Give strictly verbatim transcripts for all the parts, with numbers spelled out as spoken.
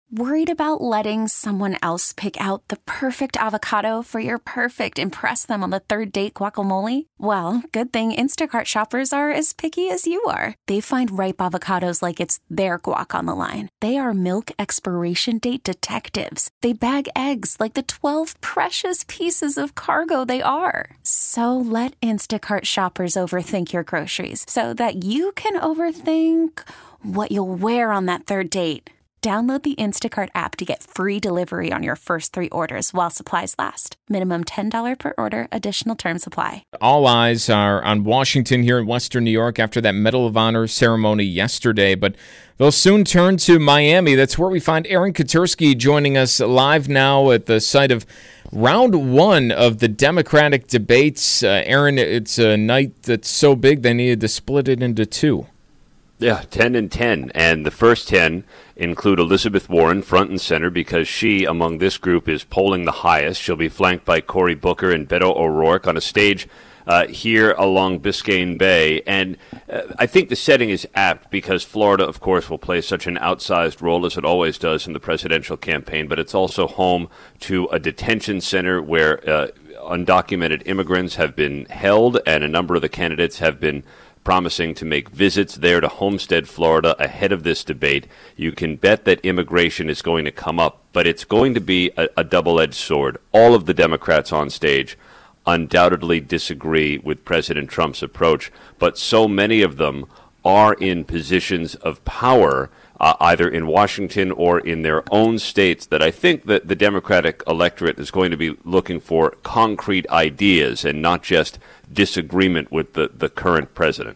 Worried about letting someone else pick out the perfect avocado for your perfect impress them on the third date guacamole? Well, good thing Instacart shoppers are as picky as you are. They find ripe avocados like it's their guac on the line. They are milk expiration date detectives. They bag eggs like the twelve precious pieces of cargo they are. So let Instacart shoppers overthink your groceries so that you can overthink what you'll wear on that third date. Download the Instacart app to get free delivery on your first three orders while supplies last. Minimum ten dollars per order. Additional terms apply. All eyes are on Washington here in Western New York after that Medal of Honor ceremony yesterday, but they'll soon turn to Miami. That's where we find Aaron Katersky joining us live now at the site of round one of the Democratic debates. Uh, Aaron, it's a night that's so big they needed to split it into two. Yeah, ten and ten, and the first ten include Elizabeth Warren front and center because she, among this group, is polling the highest. She'll be flanked by Cory Booker and Beto O'Rourke on a stage uh, here along Biscayne Bay, and uh, I think the setting is apt because Florida, of course, will play such an outsized role as it always does in the presidential campaign, but it's also home to a detention center where uh, undocumented immigrants have been held, and a number of the candidates have been promising to make visits there to Homestead, Florida, ahead of this debate. You can bet that immigration is going to come up, but it's going to be a, a double-edged sword. All of the Democrats on stage undoubtedly disagree with President Trump's approach, but so many of them are in positions of power, uh, either in Washington or in their own states, that I think that the Democratic electorate is going to be looking for concrete ideas and not just disagreement with the, the current president.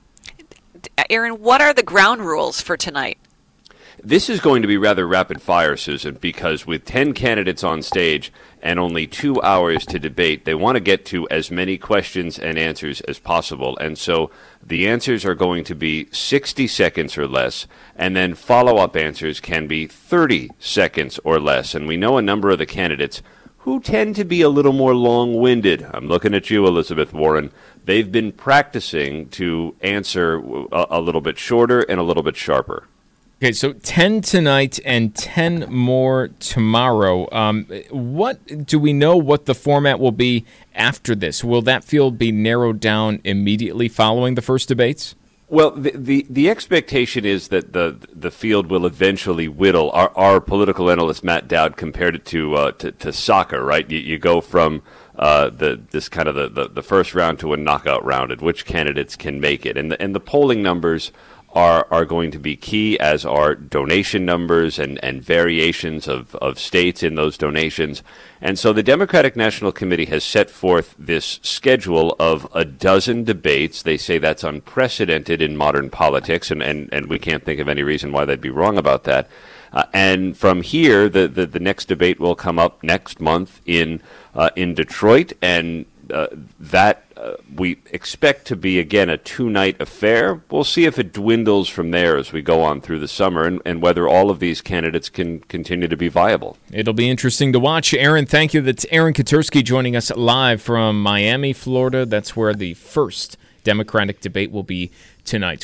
Aaron, what are the ground rules for tonight? This is going to be rather rapid fire, Susan, because with ten candidates on stage and only two hours to debate, they want to get to as many questions and answers as possible. And so the answers are going to be sixty seconds or less, and then follow-up answers can be thirty seconds or less. And we know a number of the candidates who tend to be a little more long-winded. I'm looking at you, Elizabeth Warren. They've been practicing to answer a, a little bit shorter and a little bit sharper. Okay, so ten tonight and ten more tomorrow. Um, what do we know what the format will be after this? Will that field be narrowed down immediately following the first debates? Well, the the, the expectation is that the the field will eventually whittle. Our, our political analyst Matt Dowd compared it to uh, to, to soccer, right? You, you go from uh, the this kind of the, the, the first round to a knockout round, and which candidates can make it, and the, and the polling numbers are are going to be key, as are donation numbers and, and variations of, of states in those donations. And so the Democratic National Committee has set forth this schedule of a dozen debates. They say that's unprecedented in modern politics, and, and, and we can't think of any reason why they'd be wrong about that. Uh, and from here, the, the, the next debate will come up next month in uh, in Detroit, and uh, that uh, we expect to be, again, a two-night affair. We'll see if it dwindles from there as we go on through the summer, and, and whether all of these candidates can continue to be viable. It'll be interesting to watch. Aaron, thank you. That's Aaron Katersky joining us live from Miami, Florida. That's where the first Democratic debate will be tonight.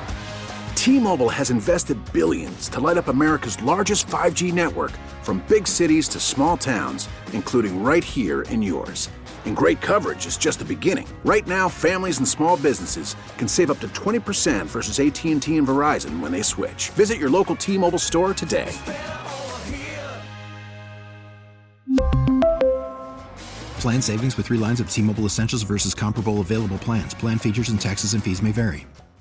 T-Mobile has invested billions to light up America's largest five G network, from big cities to small towns, including right here in yours. And great coverage is just the beginning. Right now, families and small businesses can save up to twenty percent versus A T and T and Verizon when they switch. Visit your local T-Mobile store today. Plan savings with three lines of T-Mobile Essentials versus comparable available plans. Plan features and taxes and fees may vary.